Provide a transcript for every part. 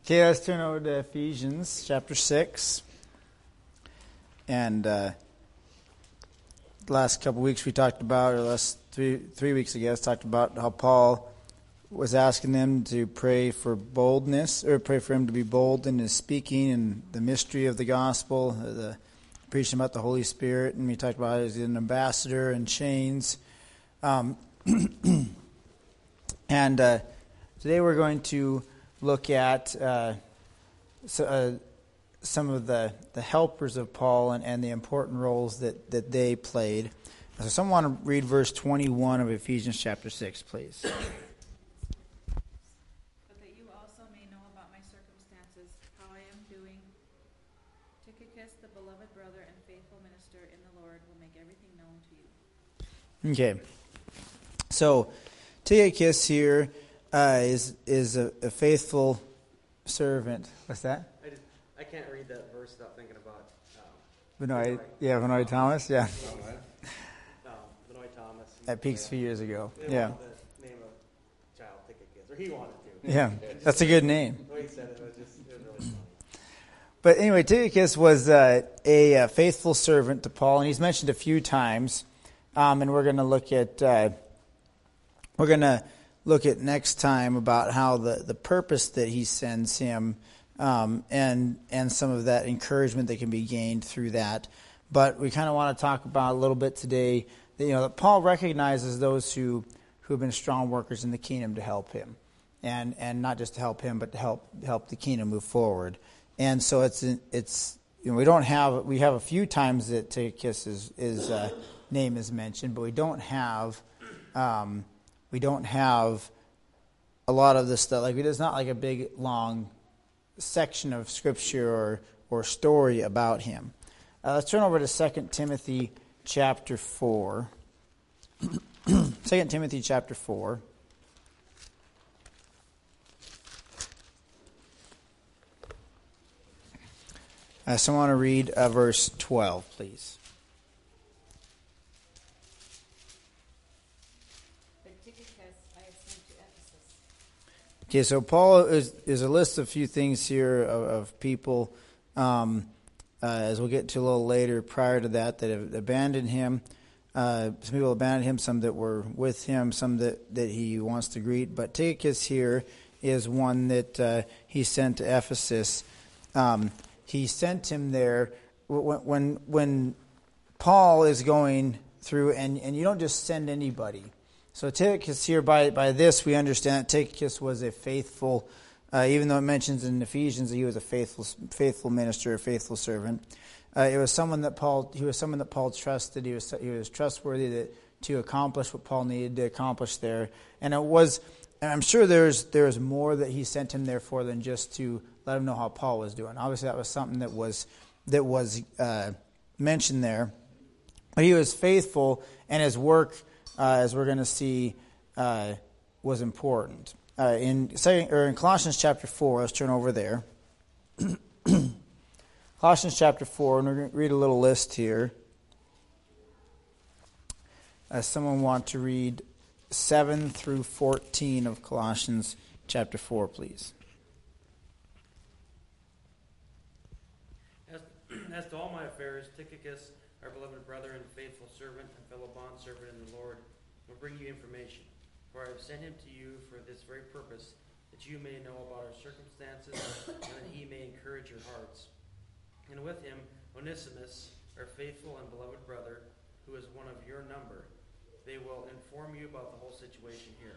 Okay, let's turn over to Ephesians chapter 6. And the last couple weeks we talked about, or last three weeks, I guess, talked about how Paul was asking them to pray for boldness, or pray for him to be bold in his speaking and the mystery of the gospel, the preaching about the Holy Spirit. And we talked about how he's an ambassador in chains. And today we're going to look at some of the helpers of Paul and the important roles that they played. So someone want to read verse 21 of Ephesians chapter 6, please. But that you also may know about my circumstances, how I am doing. Tychicus, the beloved brother and faithful minister in the Lord, will make everything known to you. Okay. So Tychicus here is a faithful servant. What's that? I can't read that verse without thinking about Benoit Thomas. Yeah, Benoit Thomas. at Peaks a few years ago. They Yeah, wanted to name a child Tychicus, or he wanted to. yeah, that's a good name. The way he said it was really funny. But anyway, Tychicus was a faithful servant to Paul, and he's mentioned a few times. And we're going to look at next time about how the purpose that he sends him, and some of that encouragement that can be gained through that. But we kind of want to talk about a little bit today that, that Paul recognizes those who have been strong workers in the kingdom to help him, and not just to help him, but to help the kingdom move forward. And so we have a few times that Tychicus' name is mentioned, but we don't have a lot of this stuff. Like, it's not like a big long section of scripture or story about him. Let's turn over to 2 Timothy chapter 4. 2 Timothy chapter 4. So I want to read verse 12, please. Okay, so Paul is a list of a few things here of people, as we'll get to a little later, prior to that have abandoned him. Some people abandoned him, some that were with him, some that he wants to greet. But Tychicus here is one that he sent to Ephesus. He sent him there when Paul is going through, and you don't just send anybody. So Tychicus here, by this we understand that Tychicus was a faithful, even though it mentions in Ephesians that he was a faithful minister, a faithful servant. It was someone that Paul trusted. He was trustworthy to accomplish what Paul needed to accomplish there. And I'm sure there's more that he sent him there for than just to let him know how Paul was doing. Obviously, that was something that was mentioned there. But he was faithful, and his work, as we're going to see, was important. In Colossians chapter 4, let's turn over there. Colossians chapter 4, and we're going to read a little list here. Someone want to read 7 through 14 of Colossians chapter 4, please. As to all my affairs, Tychicus, our beloved brother and faithful servant and fellow bondservant in the Lord, will bring you information. For I have sent him to you for this very purpose, that you may know about our circumstances, and that he may encourage your hearts. And with him, Onesimus, our faithful and beloved brother, who is one of your number. They will inform you about the whole situation here.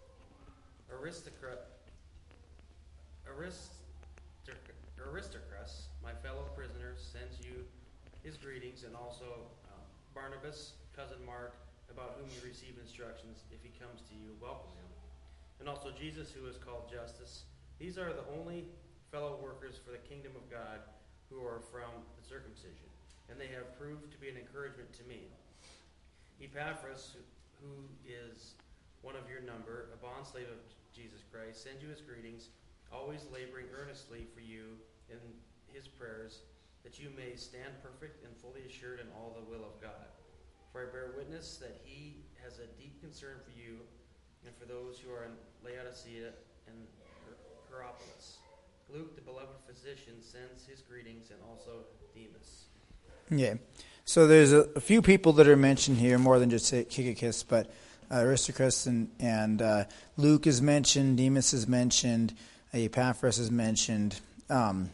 Aristarchus, my fellow prisoner, sends you his greetings, and also Barnabas, cousin Mark, about whom you receive instructions. If he comes to you, welcome him. And also Jesus, who is called Justus. These are the only fellow workers for the kingdom of God who are from the circumcision, and they have proved to be an encouragement to me. Epaphras, who is one of your number, a bondslave of Jesus Christ, sends you his greetings, always laboring earnestly for you in his prayers, that you may stand perfect and fully assured in all the will of God. For I bear witness that he has a deep concern for you and for those who are in Laodicea and Hierapolis. Luke, the beloved physician, sends his greetings, and also Demas. Yeah. So there's a few people that are mentioned here, more than just Tychicus, but Aristarchus and Luke is mentioned, Demas is mentioned, Epaphras is mentioned, and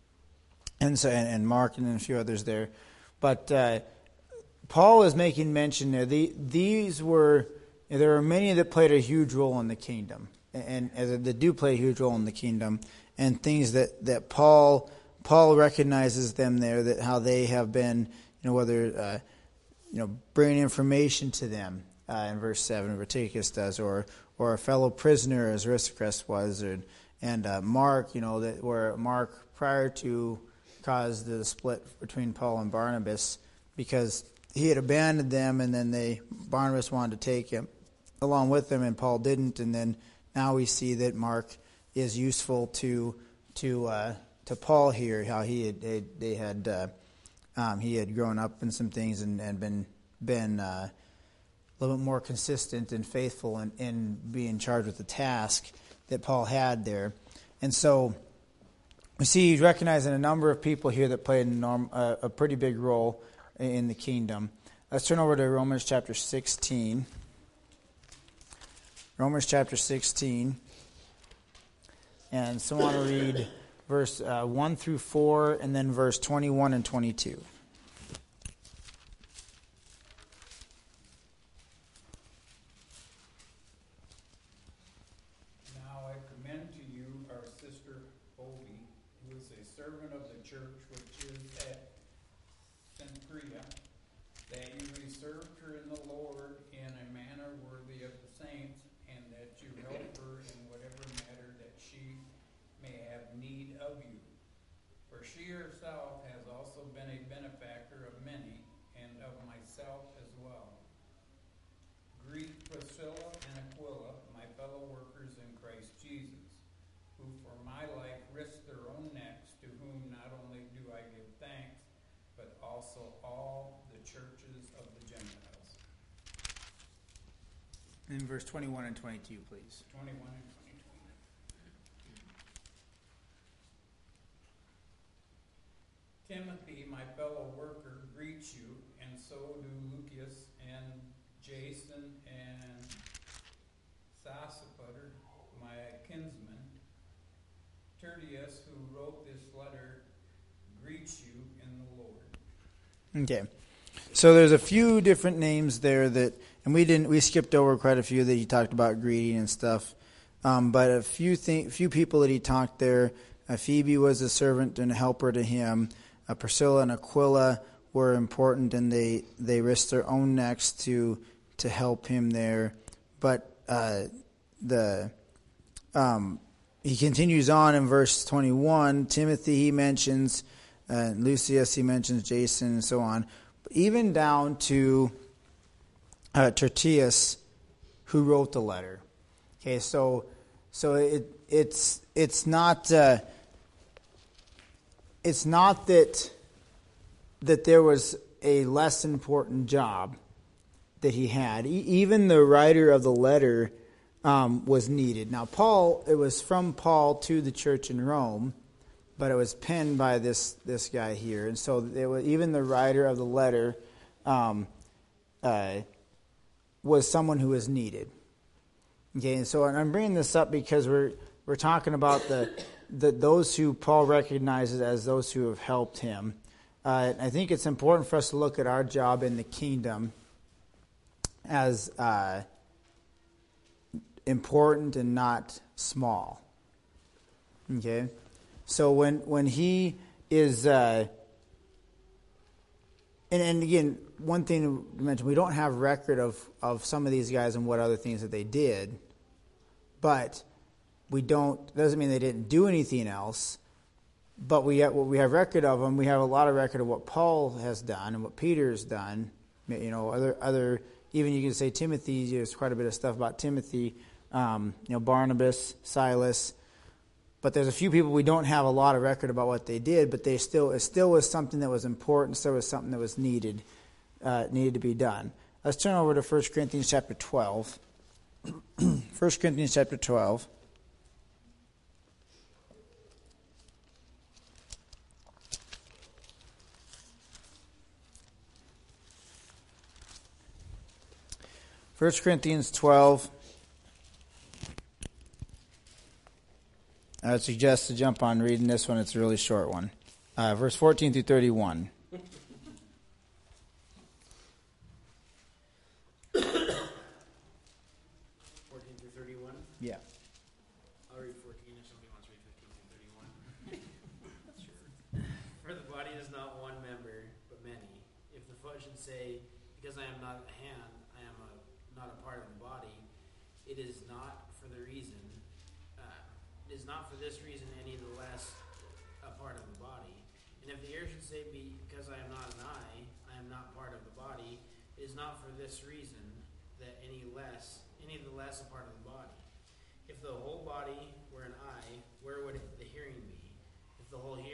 Mark and a few others there. But Paul is making mention there. There were many that played a huge role in the kingdom, and that do play a huge role in the kingdom, and things that Paul recognizes them there, that how they have been, whether bringing information to them in verse 7, where Tychicus does, or a fellow prisoner as Aristarchus was, and Mark, that where Mark prior to caused the split between Paul and Barnabas, because he had abandoned them, and then Barnabas wanted to take him along with them, and Paul didn't, and then now we see that Mark is useful to Paul here, how he had grown up in some things and been a little bit more consistent and faithful in being charged with the task that Paul had there. And so we see he's recognizing a number of people here that played a pretty big role in the kingdom. Let's turn over to Romans chapter 16. Romans chapter 16. And so I want to read verse 1 through 4, and then verse 21 and 22. Now I commend to you our sister Phoebe, who is a servant of the church which is at Cenchrea, that you reserved her in the Lord in a manner worthy of the saints, and that you help her in whatever matter that she may have need of you. For she herself has also been a benefactor of many, and of myself as well. Greet Priscilla and Aquila, my fellow workers in Christ Jesus, who for my life risked their own necks, to whom not only do I give thanks, but also all the churches of the Gentiles. In verse 21 and 22, please. 21 and 22. Timothy, my fellow worker, greets you, and so do Lucius and Jason and Sosipater, my kinsman. Tertius, who wrote this letter, greets you in the Lord. Okay. So there's a few different names there and we skipped over quite a few that he talked about greeting and stuff. But a few people that he talked there. Phoebe was a servant and a helper to him. Priscilla and Aquila were important, and they risked their own necks to help him there. But he continues on in verse 21. Timothy he mentions, Lucius he mentions, Jason, and so on. But even down to Tertius, who wrote the letter. Okay, so it's not that there was a less important job that he had. Even the writer of the letter was needed. Now, it was from Paul to the church in Rome, but it was penned by this guy here, and so even the writer of the letter was someone who was needed. Okay, and so I'm bringing this up because we're talking about those who Paul recognizes as those who have helped him. I think it's important for us to look at our job in the kingdom as important and not small. Okay, so when he is, and again, one thing to mention, we don't have record of some of these guys and what other things that they did, but doesn't mean they didn't do anything else. But we have record of them. We have a lot of record of what Paul has done and what Peter has done. Other even you can say Timothy. There's quite a bit of stuff about Timothy. Barnabas, Silas. But there's a few people we don't have a lot of record about what they did. But it still was something that was important. Still was something that was needed to be done. Let's turn over to 1 Corinthians chapter 12. 1 Corinthians chapter 12. 1 Corinthians 12. I would suggest to jump on reading this one. It's a really short one. Verse 14 through 31. 14 through 31? Yeah. I'll read 14 if somebody wants to read 15 through 31. Sure. For the body is not one member, but many. If the foot should say, because I am not a hand, I am not a part of the body, it is not for the reason, it is not for this reason any the less a part of the body. And if the ear should say, because I am not an eye, I am not part of the body, it is not for this reason that any the less a part of the body. If the whole body were an eye, where would the hearing be? If the whole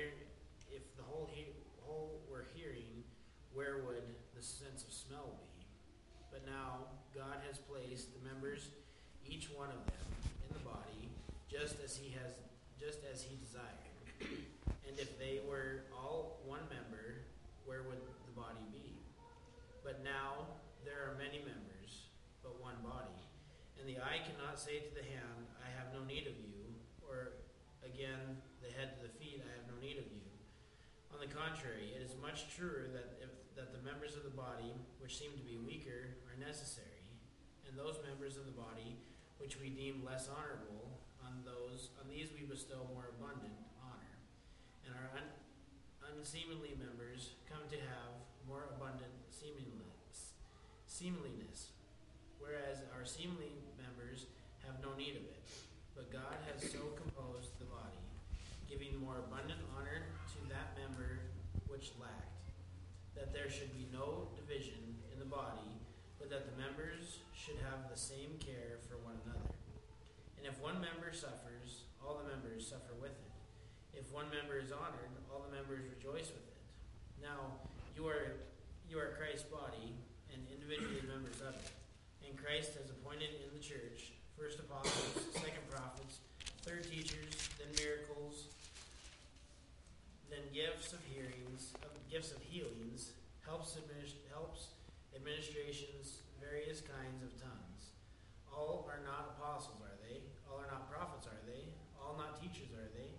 were hearing, where would the sense of smell be? But now God has placed the members, each one of them, in the body, just as He desired. And if they were all one member, where would the body be? But now there are many members, but one body. And the eye cannot say to the hand, I have no need of you, or again, the head to the feet, I have no need of you. On the contrary, it is much truer that the members of the body, which seem to be weaker, are necessary, and those members of the body, which we deem less honorable, on these we bestow more abundant honor. And our unseemly members come to have more abundant seemliness, whereas our seemly members have no need of it. But God has so composed the body, giving more abundant honor to that member which lacked, that there should be no division in the body, but that the members should have the same care for one another. And if one member suffers, all the members suffer with it. If one member is honored, all the members rejoice with it. Now, you are Christ's body, and individually members of it. And Christ has appointed in the church, first apostles, second prophets, third teachers, then miracles, then gifts of healings, helps, administrations, various kinds of tongues. All are not apostles, are they? All are not prophets, are they? All not teachers, are they?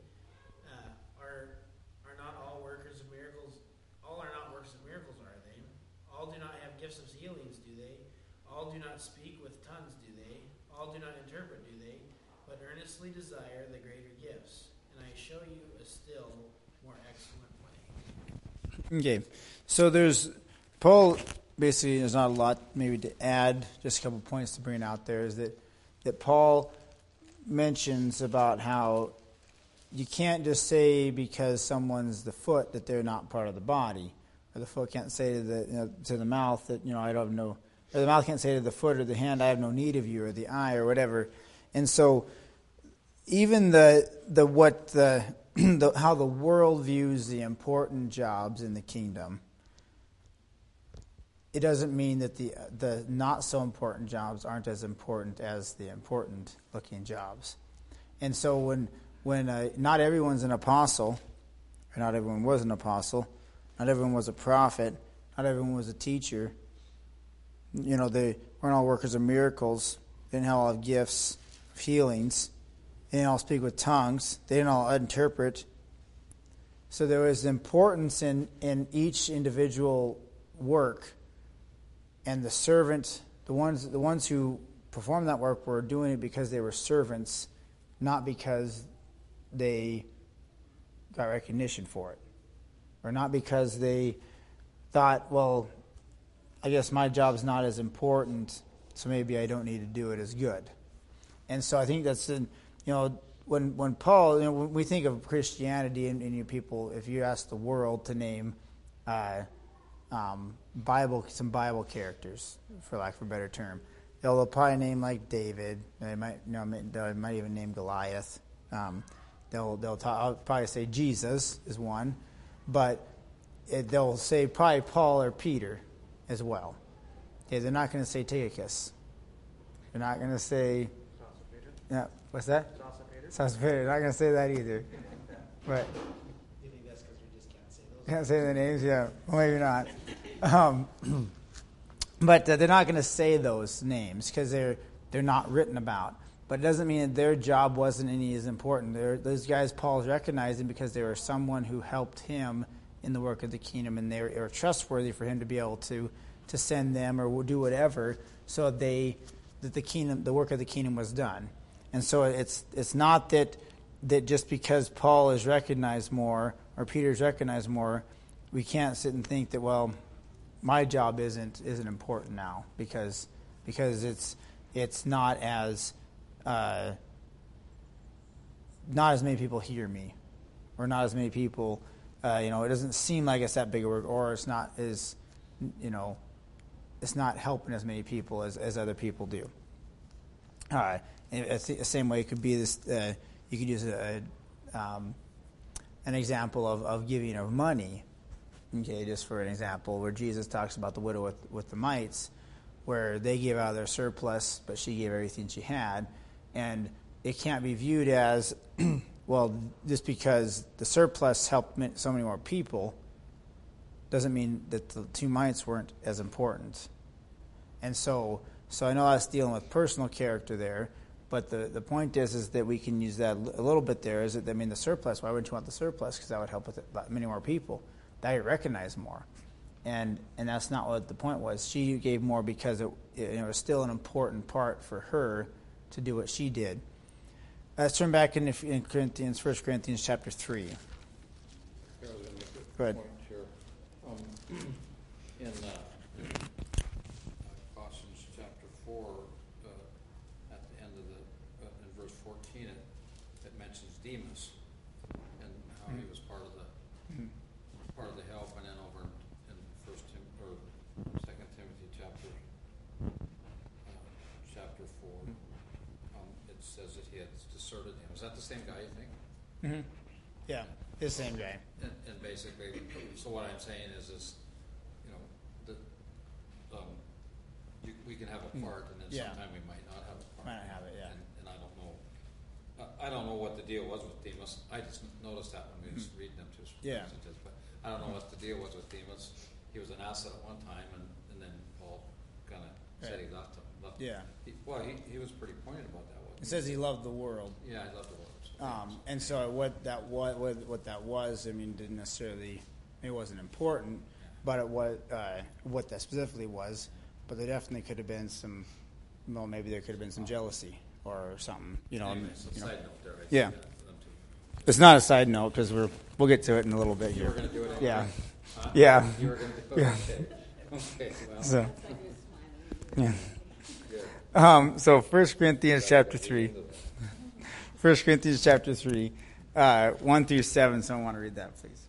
Are not all workers of miracles? All are not works of miracles, are they? All do not have gifts of healings, do they? All do not speak with tongues, do they? All do not interpret, do they? But earnestly desire the greater gifts. And I show you a still more excellent way. Okay. So Paul basically, there's not a lot maybe to add, just a couple points to bring out there, is that Paul mentions about how you can't just say because someone's the foot that they're not part of the body. Or the foot can't say to the mouth that, I don't know, or the mouth can't say to the foot or the hand, I have no need of you, or the eye, or whatever. And so, even how the world views the important jobs in the kingdom, it doesn't mean that the not so important jobs aren't as important as the important looking jobs. And so when not everyone's an apostle, or not everyone was an apostle, not everyone was a prophet, not everyone was a teacher, they weren't all workers of miracles, they didn't all have gifts of healings, they didn't all speak with tongues, they didn't all interpret. So there was importance in each individual work, and the servant, the ones who performed that work were doing it because they were servants, not because they got recognition for it, or not because they thought, well, I guess my job's not as important, so maybe I don't need to do it as good. And so I think that's when Paul, when we think of Christianity and people, if you ask the world to name some Bible characters, for lack of a better term, they'll probably name like David. They might even name Goliath. I'll probably say Jesus is one, but they'll say probably Paul or Peter as well. Okay, they're not going to say Tychicus. They're not going to say. Yeah, what's that? Sauce Peter. They're not going to say that either. But You think that's because we just can't say those? can't say the names. Yeah, well, maybe not. But they're not going to say those names because they're not written about. But it doesn't mean that their job wasn't any as important. Those guys Paul's recognizing because they were someone who helped him in the work of the kingdom, and they were trustworthy for him to be able to send them or do whatever, so that the work of the kingdom was done. And so it's not that just because Paul is recognized more or Peter is recognized more, we can't sit and think that, well, my job isn't important now because it's not as many people hear me, or not as many people. It doesn't seem like it's that big a work, or it's not as, it's not helping as many people as other people do. The same way it could be this. You could use an example of giving of money. Okay, just for an example, where Jesus talks about the widow with the mites, where they gave out of their surplus, but she gave everything she had, and it can't be viewed as, well, just because the surplus helped so many more people, doesn't mean that the 2 mites weren't as important. And so I know that's dealing with personal character there, but the point is that we can use that a little bit there. Is that, the surplus, why wouldn't you want the surplus? Because that would help with many more people. That you recognize more. And that's not what the point was. She gave more because it was still an important part for her to do what she did. Let's turn back in Corinthians, 1 Corinthians chapter 3. Go ahead. In Colossians chapter 4, at the end of in verse 14, it mentions Demas and how he was part of the help, and then over in 2 Timothy chapter 4, it says that he had deserted him. Is that the same guy, you think? Mm-hmm. Yeah, the same guy. And basically, so what I'm saying is we can have a part, and then sometime we might not have a part. Might not have it, yeah. And I don't know. I don't know what the deal was with Demas. I just noticed that when we was reading them to passages, but I don't know what the deal was with Demas. He was an asset at one time, and then Paul kind of said he left him. Yeah. He was pretty pointed about that. It says he loved the world. Yeah, he loved the world. And so what that was, didn't necessarily, it wasn't important, but what that specifically was. But there definitely could have been some, maybe there could have been some jealousy or something, Anyway, side note there. Yeah. It's not a side note because we'll get to it in a little bit here. You were going to do it anyway? Yeah. Huh? Yeah. You were going to do it? Yeah. Okay. Well. So, yeah. So 1 Corinthians chapter 3. 1 Corinthians chapter 3, 1 through 7. Someone want to read that, please?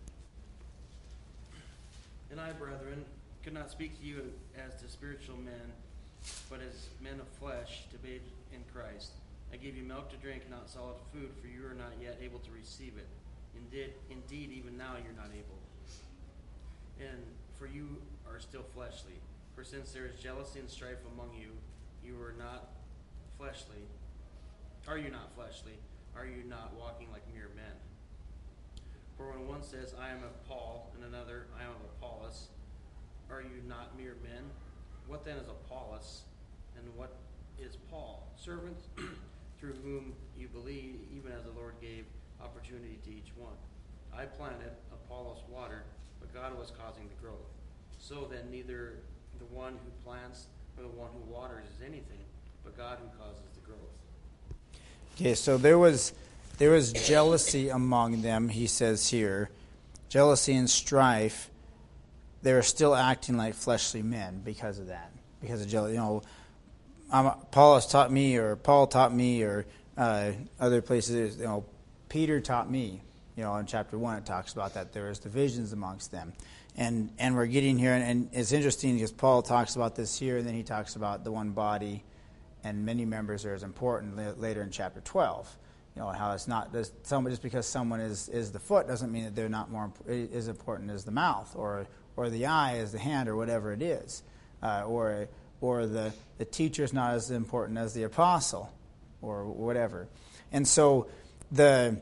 And I, brethren, could not speak to you as to spiritual men, but as men of flesh, to bathe in Christ. I gave you milk to drink, not solid food, for you are not yet able to receive it. Indeed, even now you're not able. And for you are still fleshly. For since there is jealousy and strife among you, you are not fleshly. Are you not fleshly? Are you not walking like mere men? For when one says, I am of Paul, and another, I am of Apollos, are you not mere men? What then is Apollos, and what is Paul? Servants through whom you believe, even as the Lord gave opportunity to each one. I planted, Apollos watered, but God was causing the growth. So then neither the one who plants nor the one who waters is anything, but God who causes the growth. Okay, so there was jealousy among them, he says here. Jealousy and strife. They were still acting like fleshly men because of that. Because of jealousy. Paul taught me, or other places, Peter taught me. In chapter 1 it talks about that. There was divisions amongst them. And we're getting here, and it's interesting because Paul talks about this here, and then he talks about the one body and many members are as important later in chapter 12. How it's not just because someone is the foot doesn't mean that they're not more as important as the mouth or the eye as the hand or whatever it is, or the teacher is not as important as the apostle or whatever. And so the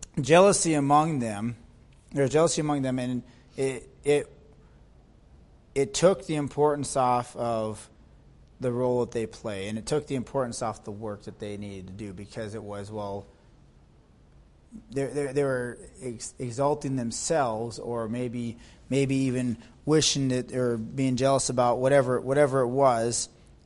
jealousy among them, and it took the importance off of the role that they play, and it took the importance off the work that they needed to do, because it was, well, they were exalting themselves, or maybe even wishing that, or being jealous about whatever it was,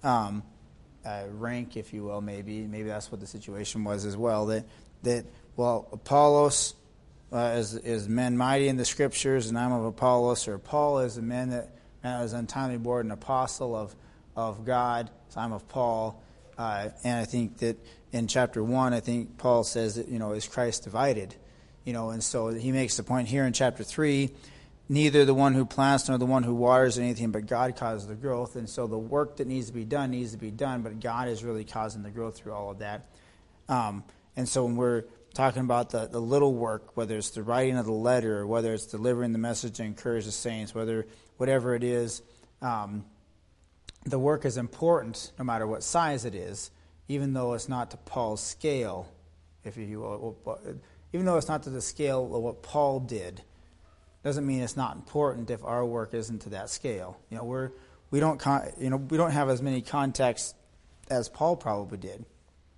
rank, if you will. Maybe that's what the situation was as well. That Apollos is men mighty in the scriptures, and I'm of Apollos, or Paul is a man that was untimely born, an apostle of God, so I'm of Paul. And I think that in chapter 1, I think Paul says that, is Christ divided? And so he makes the point here in chapter 3, neither the one who plants nor the one who waters anything, but God causes the growth. And so the work that needs to be done, but God is really causing the growth through all of that. And so when we're talking about the little work, whether it's the writing of the letter, or whether it's delivering the message to encourage the saints, whatever it is, the work is important no matter what size it is, even though it's not to Paul's scale, if you will. Even though it's not to the scale of what Paul did, doesn't mean it's not important if our work isn't to that scale. We don't have as many contacts as Paul probably did,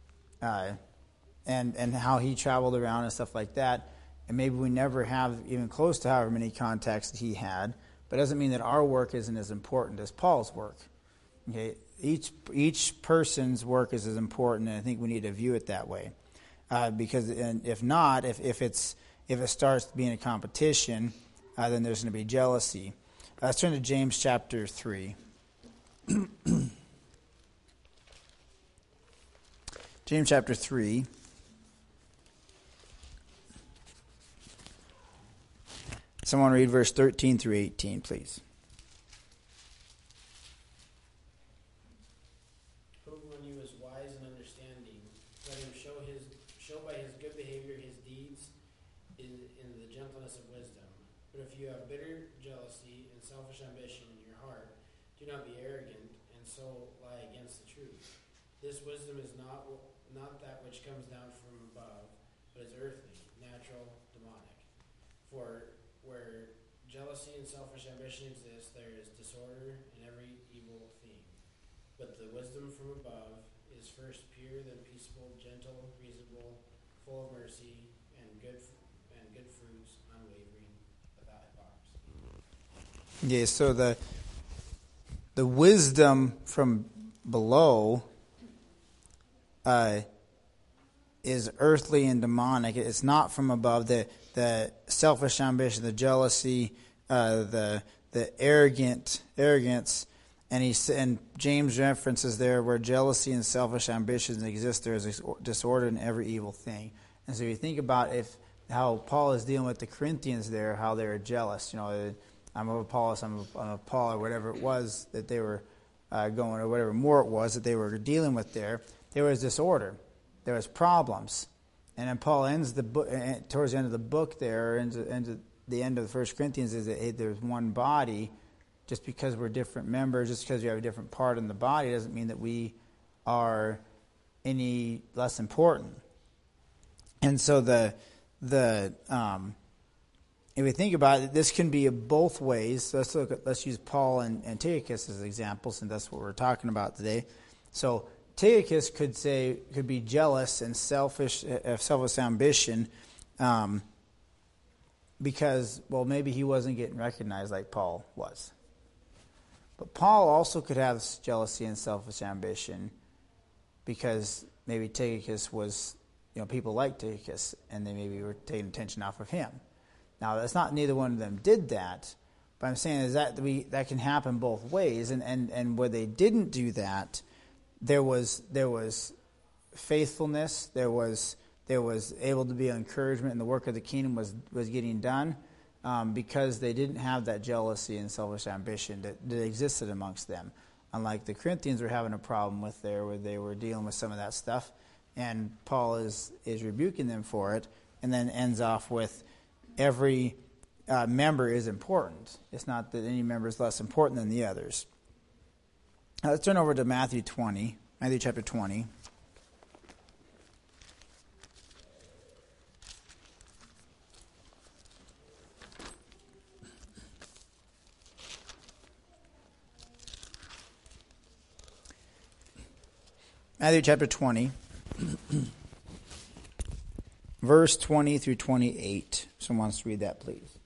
and how he traveled around and stuff like that. And maybe we never have even close to however many contacts that he had, but it doesn't mean that our work isn't as important as Paul's work. Okay, each person's work is as important, and I think we need to view it that way. Because if not, if it starts being a competition, then there's going to be jealousy. Let's turn to James chapter 3. James chapter 3. Someone read verse 13 through 18, please. Who, when he was wise and understanding, let him show by his good behavior his deeds in the gentleness of wisdom. But if you have bitter jealousy and selfish ambition in your heart, do not be arrogant and so lie against the truth. This wisdom is not that which comes down from above, but is earthly, natural, demonic. For where jealousy and selfish ambition exist, there is disorder in every evil thing. But the wisdom from above is first pure, then peaceable, gentle, reasonable, full of mercy and good fruits, unwavering, without hypocrisy. Yeah, so the wisdom from below is earthly and demonic. It's not from above. The selfish ambition, the jealousy, the arrogance, and James references there where jealousy and selfish ambitions exist, there is disorder in every evil thing. And so you think about how Paul is dealing with the Corinthians there, how they were jealous. I'm of Apollos, I'm of Paul, or whatever it was that they were going, or whatever more it was that they were dealing with there. There was disorder. There was problems. And then Paul ends the book, towards the end of the book there, into the end of the 1 Corinthians, is that there's one body. Just because we're different members, just because we have a different part in the body, doesn't mean that we are any less important. And so if we think about it, this can be both ways. So let's use Paul and Tychicus as examples, and that's what we're talking about today. So Tychicus could be jealous and selfish ambition, because maybe he wasn't getting recognized like Paul was. But Paul also could have jealousy and selfish ambition because maybe Tychicus was, people liked Tychicus and they maybe were taking attention off of him. Now, that's not neither one of them did that, but I'm saying is that can happen both ways. And where they didn't do that, there was faithfulness, there was able to be encouragement, and the work of the kingdom was getting done. Because they didn't have that jealousy and selfish ambition that existed amongst them. Unlike the Corinthians were having a problem with there, where they were dealing with some of that stuff, and Paul is rebuking them for it, and then ends off with every member is important. It's not that any member is less important than the others. Now let's turn over to Matthew chapter 20. Matthew chapter 20, verse 20 through 28. Someone wants to read that, please.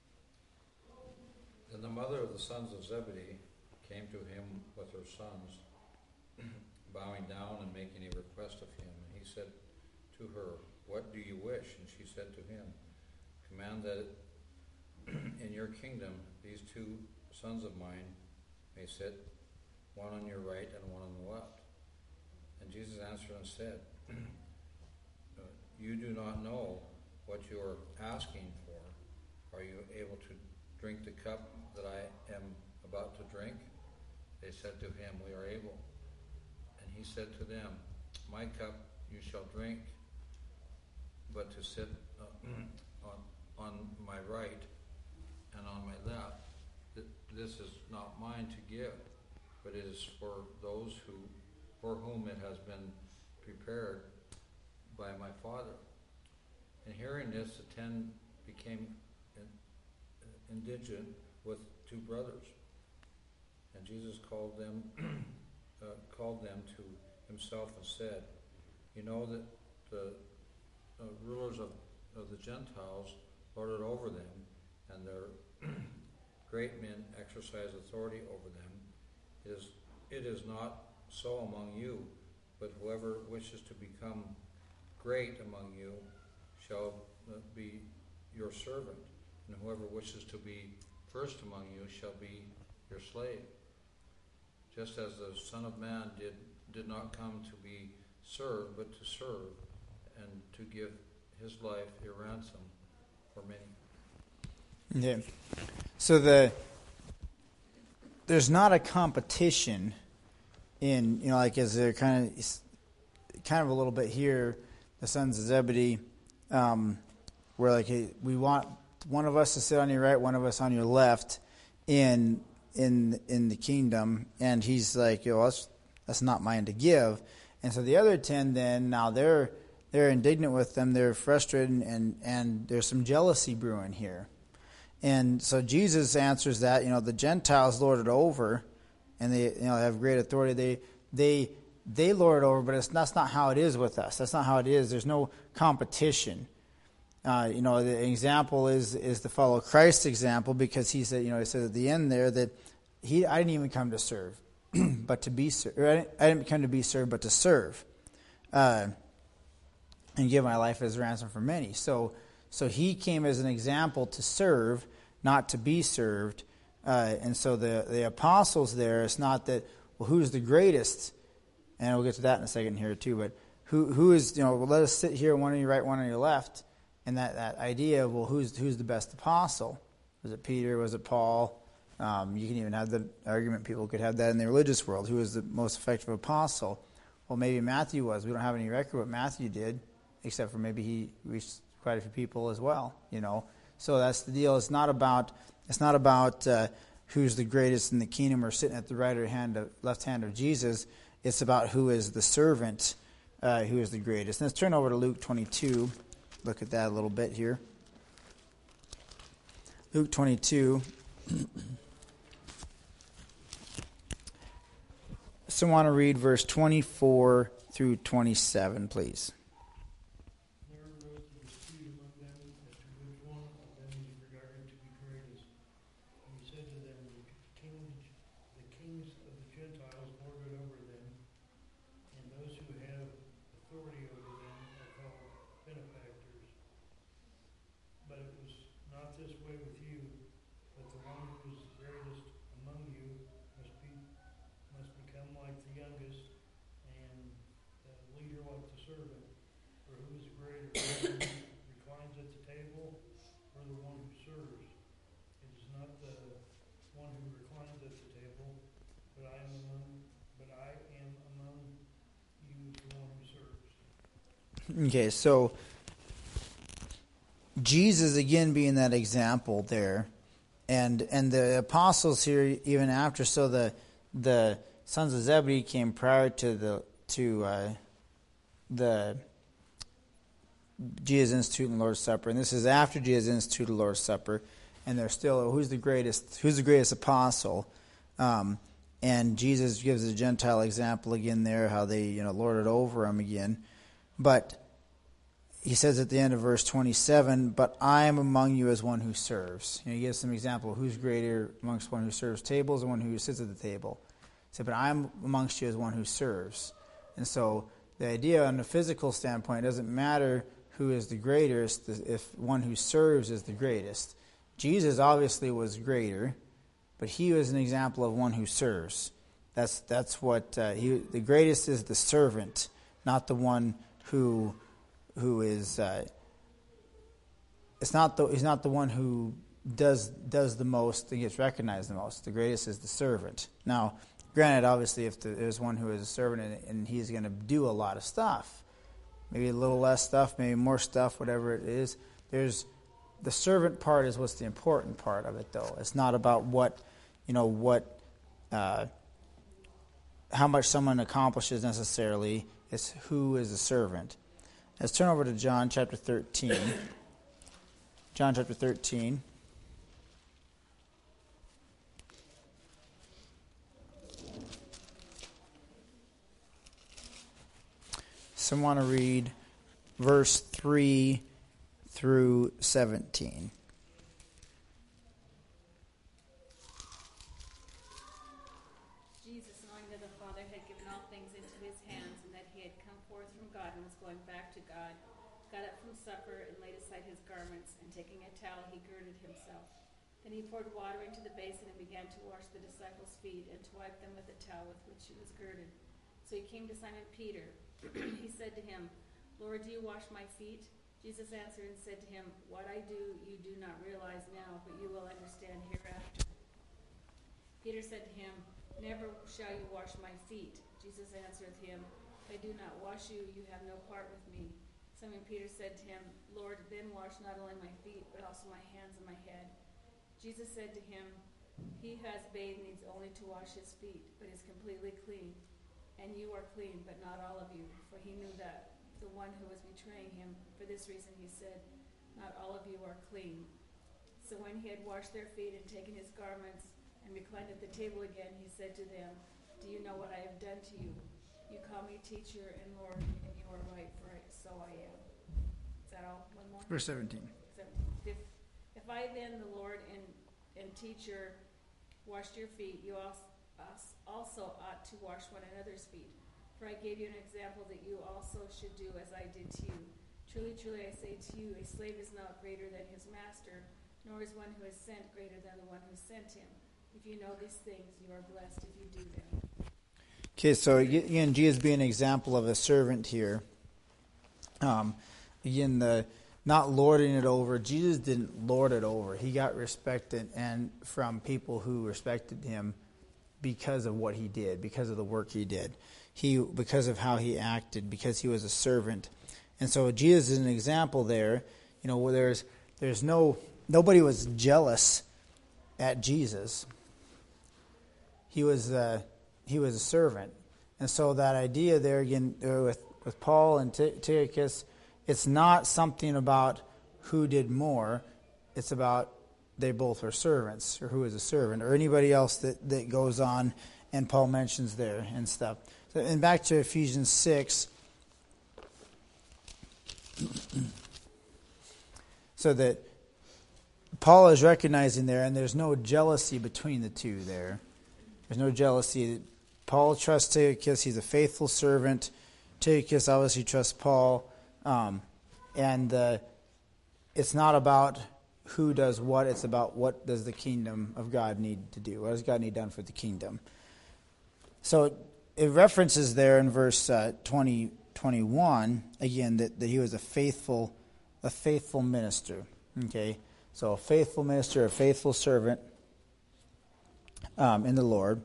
Then the mother of the sons of Zebedee came to him with her sons, bowing down and making a request of him. And he said to her, "What do you wish?" And she said to him, "Command that in your kingdom these two sons of mine may sit, one on your right and one on the left." And Jesus answered and said, "You do not know what you are asking for. Are you able to drink the cup that I am about to drink?" They said to him, "We are able." And he said to them, "My cup you shall drink, but to sit on my right and on my left, this is not mine to give, but it is for those for whom it has been prepared by my Father." And hearing this, the 10 became indignant with 2 brothers. And Jesus called them to himself and said, "You know that the rulers of the Gentiles lord it over them, and their great men exercise authority over them. It is not so among you, but whoever wishes to become great among you shall be your servant, and whoever wishes to be first among you shall be your slave. Just as the Son of Man did not come to be served, but to serve, and to give his life a ransom for many." Yeah. So there's not a competition in, like as they're kind of a little bit here, the sons of Zebedee, where like, hey, we want one of us to sit on your right, one of us on your left in the kingdom, and he's like, that's not mine to give. And so the other 10 then, now they're indignant with them, they're frustrated, and there's some jealousy brewing here. And so Jesus answers that, the Gentiles lord it over, and they have great authority. They lord it over, but that's not how it is with us. That's not how it is. There's no competition. The example is to follow Christ's example, because he said, he said at the end there that I didn't even come to serve, but to be served. I didn't come to be served, but to serve, and give my life as a ransom for many. So he came as an example to serve, not to be served. And so the apostles there, it's not that, well, who's the greatest? And we'll get to that in a second here too. But who is, let us sit here, one on your right, one on your left. And that idea of, well, who's the best apostle? Was it Peter? Was it Paul? You can even have the argument, people could have that in the religious world. Who was the most effective apostle? Well, maybe Matthew was. We don't have any record what Matthew did, except for maybe he reached quite a few people as well. So that's the deal. It's not about who's the greatest in the kingdom or sitting at the right or left hand of Jesus. It's about who is the servant, who is the greatest. Let's turn over to Luke 22. Look at that a little bit here. Luke 22. So I want to read verse 24 through 27, please. There arose a dispute among them as to which one of them was regarded to be greatest. And he said to them, the kings of the Gentiles lord it over them, and those who have authority over them are called benefactors. But it was not this way with you, but the one who is the greatest among you must become like the youngest, and the leader like the servant. For who is greater, the one who reclines at the table, or the one who serves? It is not the one who reclines at the table, but I am among you the one who serves. Okay, so Jesus again being that example there, and the apostles here even after. So the sons of Zebedee came prior to the Jesus instituting the Lord's Supper, and this is after Jesus instituted the Lord's Supper, and they're still, who's the greatest apostle? And Jesus gives a Gentile example again there, how they, lord it over him again. But he says at the end of verse 27, but I am among you as one who serves. He gives some example of who's greater amongst one who serves tables and one who sits at the table. He said, but I am amongst you as one who serves. And so the idea on the physical standpoint, it doesn't matter who is the greatest if one who serves is the greatest. Jesus obviously was greater, but he was an example of one who serves. That's what the greatest is, the servant, not the one who is. He's not the one who does the most and gets recognized the most. The greatest is the servant. Now, granted, obviously, if there's one who is a servant and he's going to do a lot of stuff, maybe a little less stuff, maybe more stuff, whatever it is, the servant part is what's the important part of it, though. It's not about how much someone accomplishes necessarily. It's who is a servant. Let's turn over to John chapter 13. John chapter 13. Some want to read verse 3 through 17. Jesus, knowing that the Father had given all things into his hands, and that he had come forth from God and was going back to God, got up from supper and laid aside his garments, and taking a towel, he girded himself. Then he poured water into the basin and began to wash the disciples' feet and to wipe them with the towel with which he was girded. So he came to Simon Peter. He said to him, Lord, do you wash my feet? Jesus answered and said to him, what I do you do not realize now, but you will understand hereafter. Peter said to him, never shall you wash my feet. Jesus answered him, if I do not wash you, you have no part with me. Simon Peter said to him, Lord, then wash not only my feet, but also my hands and my head. Jesus said to him, he who has bathed needs only to wash his feet, but is completely clean. And you are clean, but not all of you. For he knew that the one who was betraying him. For this reason he said, not all of you are clean. So when he had washed their feet and taken his garments and reclined at the table again, he said to them, do you know what I have done to you? You call me teacher and Lord, and you are right, for so I am. Is that all? One more? Verse 17. If I then, the Lord and teacher, washed your feet, you also ought to wash one another's feet. For I gave you an example that you also should do as I did to you. Truly, truly, I say to you, a slave is not greater than his master, nor is one who is sent greater than the one who sent him. If you know these things, you are blessed if you do them. Okay, so again, Jesus being an example of a servant here. Again, not lording it over. Jesus didn't lord it over. He got respect and from people who respected him because of what he did, because of the work he did. Because of how he acted, because he was a servant. And so Jesus is an example there, where there's nobody was jealous at Jesus. He was a servant. And so that idea there again with Paul and Tychicus, it's not something about who did more, it's about they both are servants, or who is a servant, or anybody else that goes on and Paul mentions there and stuff. And back to Ephesians 6, so that Paul is recognizing there, and there's no jealousy between the two there. There's no jealousy. Paul trusts Tychicus. He's a faithful servant. Tychicus obviously trusts Paul. And it's not about who does what. It's about what does the kingdom of God need to do. What does God need done for the kingdom? So it references there in verse 21, again, that he was a faithful minister. Okay, so a faithful minister, a faithful servant in the Lord.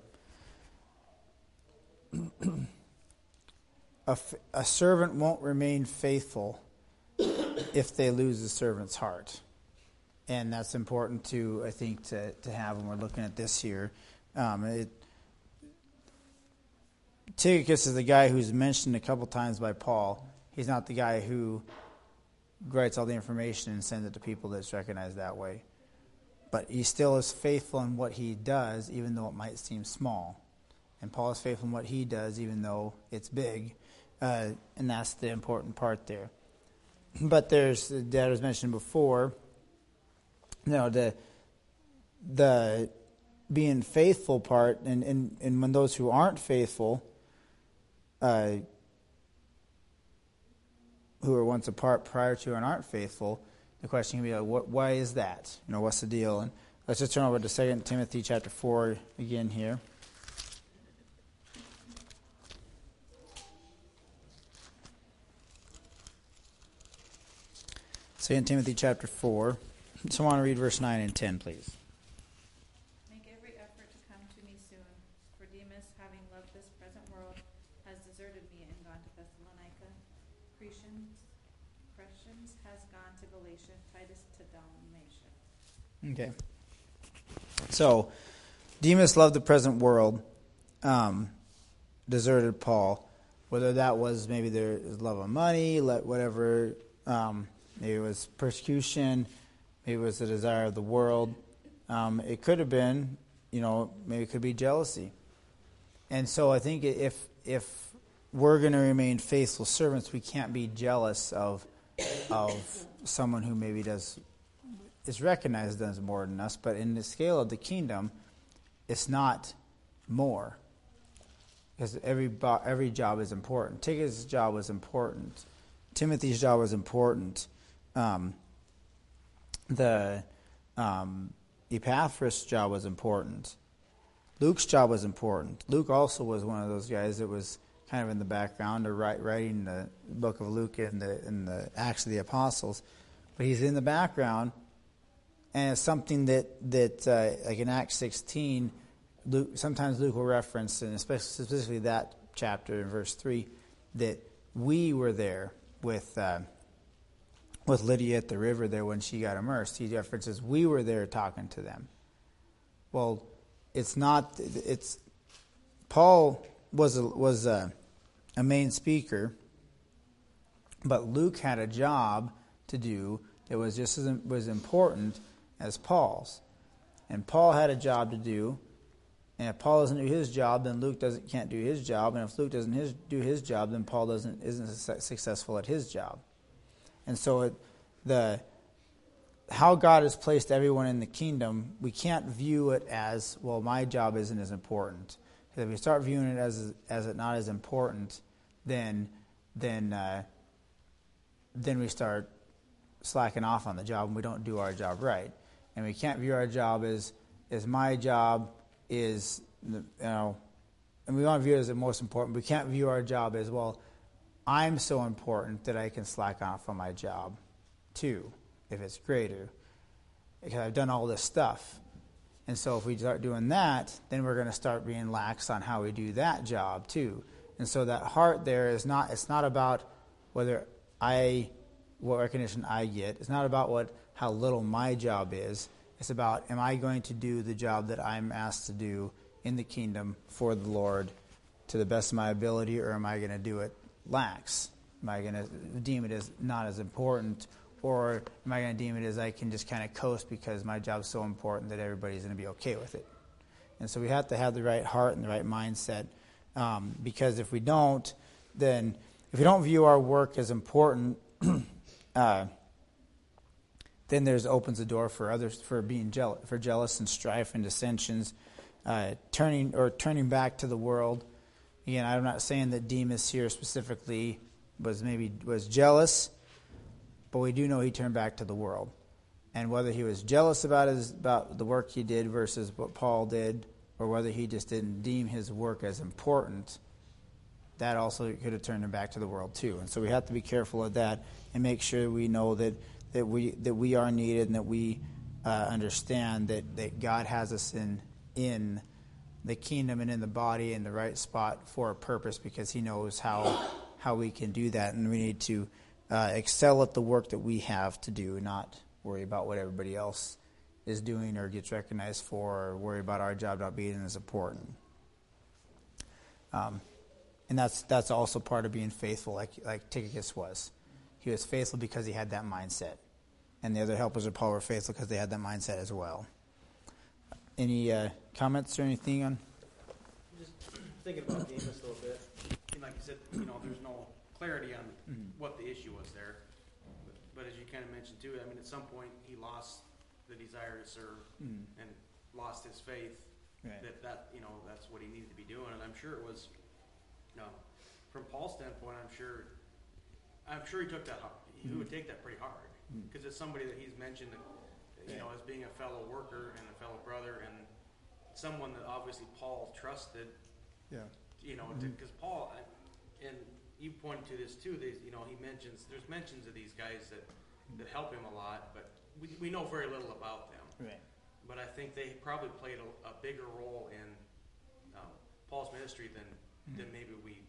A servant won't remain faithful if they lose the servant's heart. And that's important to, I think, to have when we're looking at this here. Tychicus is the guy who's mentioned a couple times by Paul. He's not the guy who writes all the information and sends it to people that's recognized that way. But he still is faithful in what he does, even though it might seem small. And Paul is faithful in what he does, even though it's big. And that's the important part there. But there's, that was mentioned before, the being faithful part, and when those who aren't faithful, who were once apart prior to and aren't faithful, the question can be like, why is that? What's the deal? And let's just turn over to 2 Timothy chapter 4 again here. 2 Timothy chapter 4. So I want to read verse 9 and 10, please. Make every effort to come to me soon, for Demas, having loved this present world, has deserted me and gone to Thessalonica. Crescens has gone to Galatia, Titus to Dalmatia. Okay. So, Demas loved the present world, deserted Paul. Whether that was maybe their love of money, whatever, maybe it was persecution, maybe it was the desire of the world. It could have been, maybe it could be jealousy. And so I think if we're going to remain faithful servants, we can't be jealous of someone who maybe is recognized as more than us. But in the scale of the kingdom, it's not more. Because every job is important. Tychicus' job was important. Timothy's job was important. Epaphras' job was important. Luke's job was important. Luke also was one of those guys that was kind of in the background, or writing the book of Luke in the Acts of the Apostles. But he's in the background, and it's something that like in Acts 16, sometimes Luke will reference, and specifically that chapter in verse 3, that we were there with Lydia at the river there when she got immersed. He references, we were there talking to them. Well, Paul was a main speaker, but Luke had a job to do that was just as important as Paul's. And Paul had a job to do, and if Paul doesn't do his job, then Luke can't do his job, and if Luke doesn't do his job, then Paul isn't successful at his job. And so how God has placed everyone in the kingdom, we can't view it as, well, my job isn't as important. Because if we start viewing it as it not as important, then we start slacking off on the job and we don't do our job right. And we can't view our job as my job is, and we want to view it as the most important. We can't view our job as, well, I'm so important that I can slack off on my job too, if it's greater, because I've done all this stuff. And so if we start doing that, then we're going to start being lax on how we do that job too. And so that heart there it's not about what recognition I get. It's not about how little my job is. It's about, am I going to do the job that I'm asked to do in the kingdom for the Lord to the best of my ability, or am I going to do it lax? Am I going to deem it as not as important, or am I going to deem it as I can just kind of coast because my job's so important that everybody's going to be okay with it? And so we have to have the right heart and the right mindset, because if we don't, then if we don't view our work as important, then opens the door for others for being jealous and strife and dissensions, turning back to the world. Again, I'm not saying that Demas here specifically was jealous, but we do know he turned back to the world. And whether he was jealous about the work he did versus what Paul did, or whether he just didn't deem his work as important, that also could have turned him back to the world too. And so we have to be careful of that and make sure we know that we are needed, and that we understand that God has us in the kingdom and in the body in the right spot for a purpose, because he knows how we can do that. And we need to excel at the work that we have to do, not worry about what everybody else is doing or gets recognized for, or worry about our job not being as important. And that's also part of being faithful, like Tychicus was. He was faithful because he had that mindset. And the other helpers of Paul were faithful because they had that mindset as well. Any comments or anything on? thinking about Demas a little bit. And like you said, there's no clarity on what the issue was there. But as you kind of mentioned too, I mean, at some point he lost the desire to serve and lost his faith that that's what he needed to be doing. And I'm sure it was, from Paul's standpoint, I'm sure he took that hard. He would take that pretty hard because it's somebody that he's mentioned, as being a fellow worker and a fellow brother and someone that obviously Paul trusted. Yeah. Because Paul, and you pointed to this too. There's mentions of these guys that help him a lot, but we know very little about them. Right. But I think they probably played a bigger role in Paul's ministry than maybe we.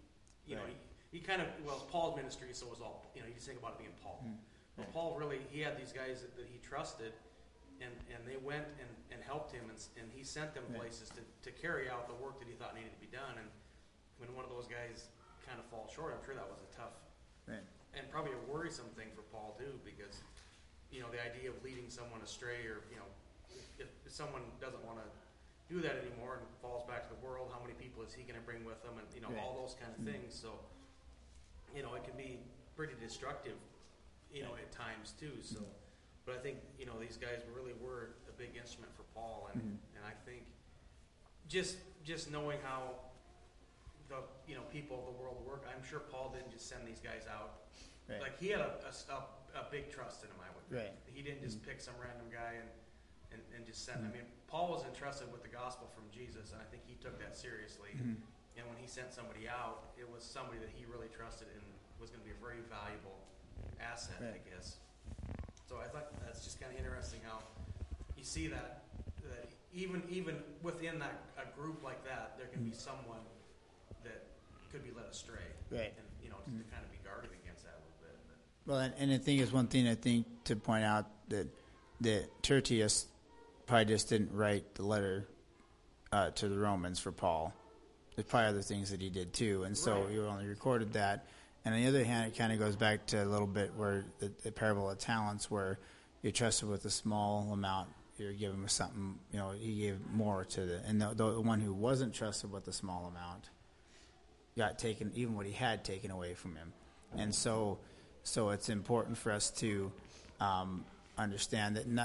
He kind of it's Paul's ministry, so it was all you just think about it being Paul. But Paul really he had these guys that he trusted, and they went and helped him, and he sent them places to carry out the work that he thought needed to be done. And when one of those guys kind of falls short, I'm sure that was a tough and probably a worrisome thing for Paul too, because the idea of leading someone astray, or if someone doesn't want to do that anymore and falls back to the world, how many people is he going to bring with him, and all those kind of things. So it can be pretty destructive, at times too. So, but I think these guys really were a big instrument for Paul, and I think just knowing how the people of the world work, I'm sure Paul didn't just send these guys out. Right. Like he had a big trust in him. I would. Right. He didn't just pick some random guy and just send. I mean, Paul was entrusted with the gospel from Jesus, and I think he took that seriously. And when he sent somebody out, it was somebody that he really trusted and was going to be a very valuable asset, I guess. So I thought that's just kind of interesting how you see that even within a group like that, there can be someone that could be led astray, right? And just to kind of be guarded against that a little bit. But. Well, and I think it's one thing I think to point out that Tertius probably just didn't write the letter to the Romans for Paul. There's probably other things that he did too, and so he only recorded that. And on the other hand, it kind of goes back to a little bit where the parable of talents, where you're trusted with a small amount, you're given with something. He gave more to the one who wasn't trusted with a small amount got taken, even what he had taken away from him. And so it's important for us to understand that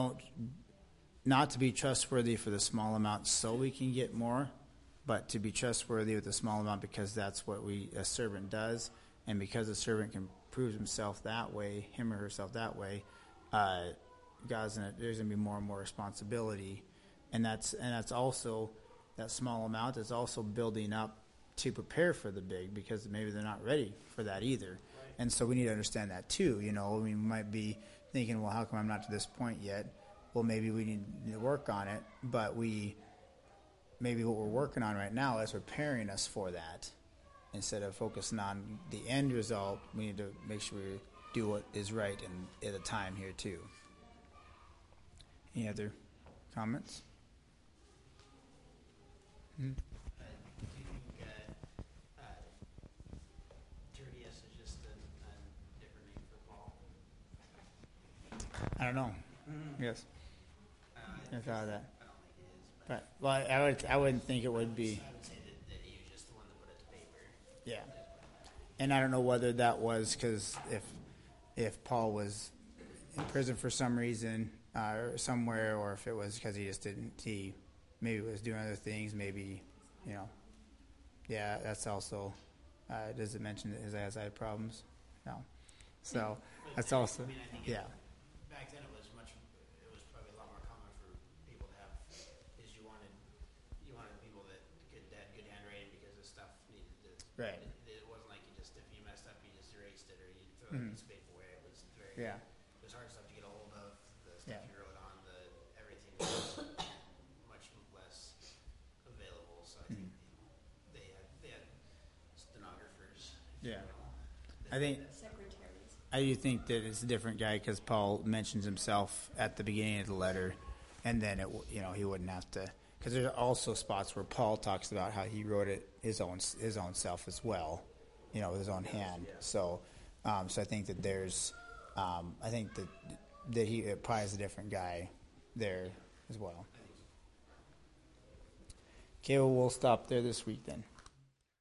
not to be trustworthy for the small amount so we can get more, but to be trustworthy with a small amount because that's what a servant does, and because a servant can prove himself that way, him or herself that way, there's going to be more and more responsibility, and that's also that small amount is also building up to prepare for the big, because maybe they're not ready for that either. Right. And so we need to understand that too. We might be thinking, well, how come I'm not to this point yet? Well, maybe we need to work on it, but maybe what we're working on right now is preparing us for that. Instead of focusing on the end result, we need to make sure we do what is right at the time here too. Any other comments? Do you think Tertius is just a different name for Paul? I don't know. Yes. I thought of that. I don't think it is. But I wouldn't think it would be. I would say that he was just the one that put it to paper. Yeah. And I don't know whether that was because if Paul was in prison for some reason or somewhere, or if it was because he maybe was doing other things, maybe, yeah, that's also, does it mention that his eyes had problems? No. So that's also, yeah. Back then it was probably a lot more common for people to have, is you wanted people that had good handwriting because the stuff needed to, right. It wasn't like if you messed up, you just erased it or you throw a piece of paper away. It was it was hard stuff to get a hold of. The stuff you wrote on, everything was much less available. So I think they had stenographers. Yeah. I think Secretaries. I do think that it's a different guy because Paul mentions himself at the beginning of the letter, and then he wouldn't have to, because there's also spots where Paul talks about how he wrote it his own self as well, with his own hand. So I think that there's I think that he probably is a different guy there as well. Okay, well, we'll stop there this week then.